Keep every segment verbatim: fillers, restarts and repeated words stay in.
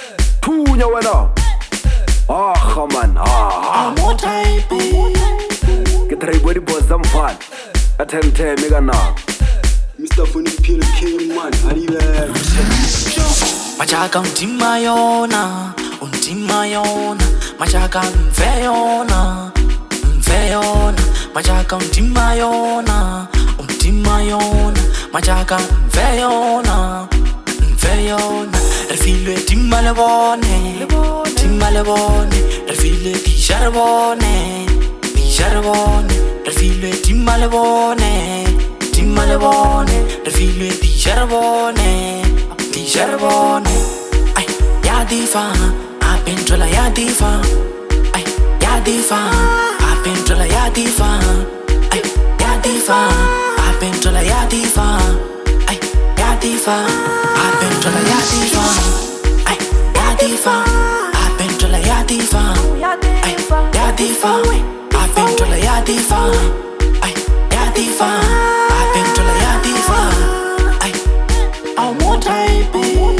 Thunya wena. Ah man, ah. More type. Get ready for the boss zamfana. Athem them mega na. Mister Funny P L K man, arrive. Machaka untima yona, untima yona. Machaka mfeyona, mfeyona. Machaka untima yona, untima yona. Machaka mfeyona, mfeyona. Refile timma le bone, timma le bone. Refile pisha bone, pisha bone. Refile timma le bone, timma le bone. Refile pisha bone, pisha bone. Ay, ya difa, apentola ya difa. Ay, ya difa, apentola ya difa. Ay, ya difa, apentola ya difa. Ay, ya difa, apentola ya difa. Ay, ya difa, apentola ya difa. Ay, ya difa, apentola ya difa. Ay, ya difa, apentola ya difa. Ay, I want type.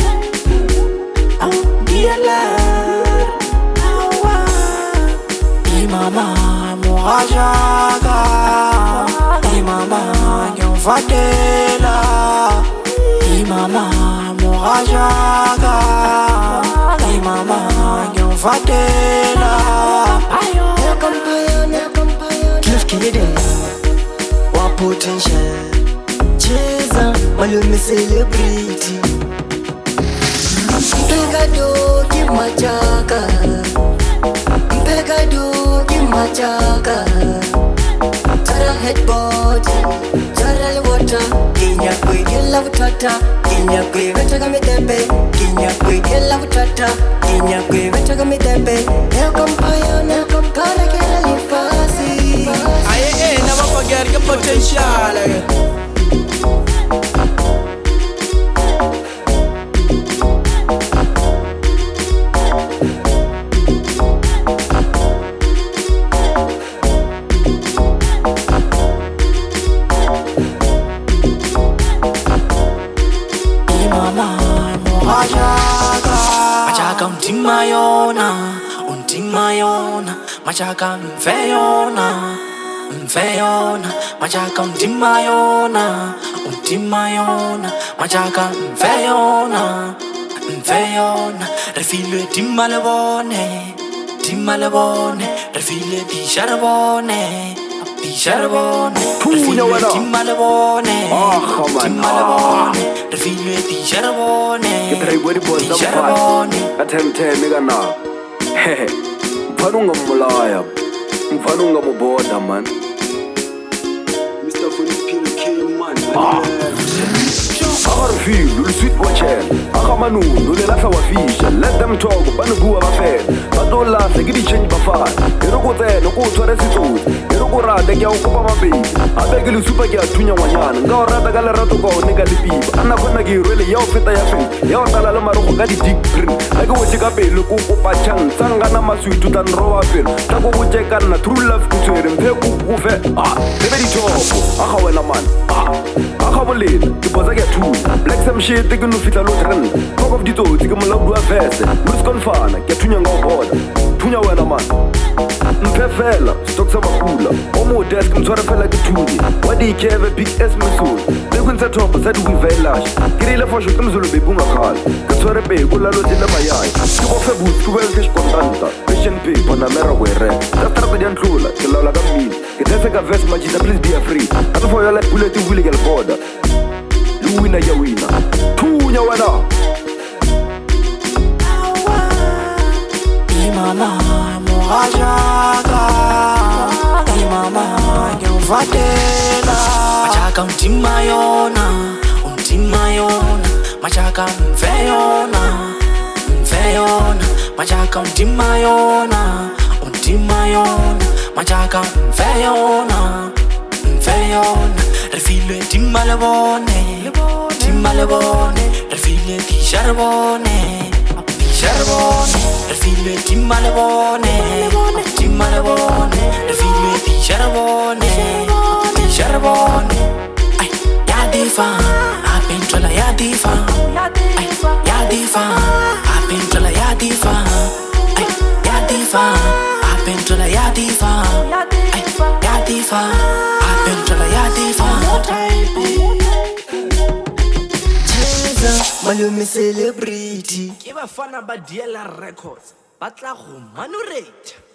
I'm dear lad. Imama morajaga. Imama nyonfatela. Imama morajaga. Imama nyonfatela. Cliff Kennedy, what potential? Cheza, malume celebrity. Mpegado kimachaka, mpegado kimachaka. Tara headboard, tara lewata. Kinya kwe kila vutata, kinya kwe vetaga mitembe. Kinya kwe kila vutata, kinya kwe vetaga mitembe. Neo kampayo, neo kampana kila lifasi. Aye, eh, never forget your potential. Machaka untima yona, untima yona. Machaka mfeyona, mfeyona. Machaka untima yona, untima yona. Machaka mfeyona, mfeyona. Refile timma le bone, timma le bone. Refile pisha le bone, pisha le bone. Thunya wena. Refile timma le bone, Ah man, timma le ah. bone. Refile pisha le bone. Get ready for the boss Pisha le zamfana. bone. Athem them mega na. Hehe. Mfana ungamulaya. Mfana ungamuboda man. Mister Funny P L K man, arrive. Agarfile, le sweet watcher. Agamanu, le lafa wafisha. Let them talk, banu bua bafel. Batola, se gidi change bafal. Eroko te, no ko tware situ. Eroko rada kya ukupa mabi. Abege lu super kya tunya wanyana. Nga rada gala rato ko nega lipiba. Ana kona gi rele yao fita ya fin. Yao tala la maroko gadi dig green. Aga wo chika pe lu ko pa chan. Sanga na masu tutan rowa fil. Tako wo cheka na true love kutwere mpe ku ku fe. Ah, bebe di chopo. Aga wena man. Ah, aga bolele. Kiboza kya tu. Black some shit, they gonna fit a lot run. Talk of the toe, they gonna love to a vest. Mus confana, get tunya go border. Tunya wena man. Mpefela, stock some cooler. Omo desk, mtwara fela kituni. Wadi keve big S masoon. They kun set up, said we very lash. Kirila for shoot them zulu be bunga call. Katwara be, gula lo tila mayai. Kubo fe boots, kubo fish contanta. Vision pay, panamera were. That's not the antlula, kilala gamin. It has like a vest, majita, please be a free. And for your like bullet, you will get border. Wina ya wina, Thunya wena. Imama morajaga, imama nyonfatela. Machaka untima yona, untima yona. Machaka mfeyona, mfeyona. Machaka untima yona, untima yona. Machaka mfeyona, mfeyona. Refile timma le bone, timma le bone. Refile pisha le bone, pisha le bone. Refile timma le bone, timma le bone. Refile pisha le bone, pisha le bone. Ay, ya difa, apentola ya difa. Ay, ya difa, apentola ya malume celebrity ke bafana ba D L R Records ba tla go manurate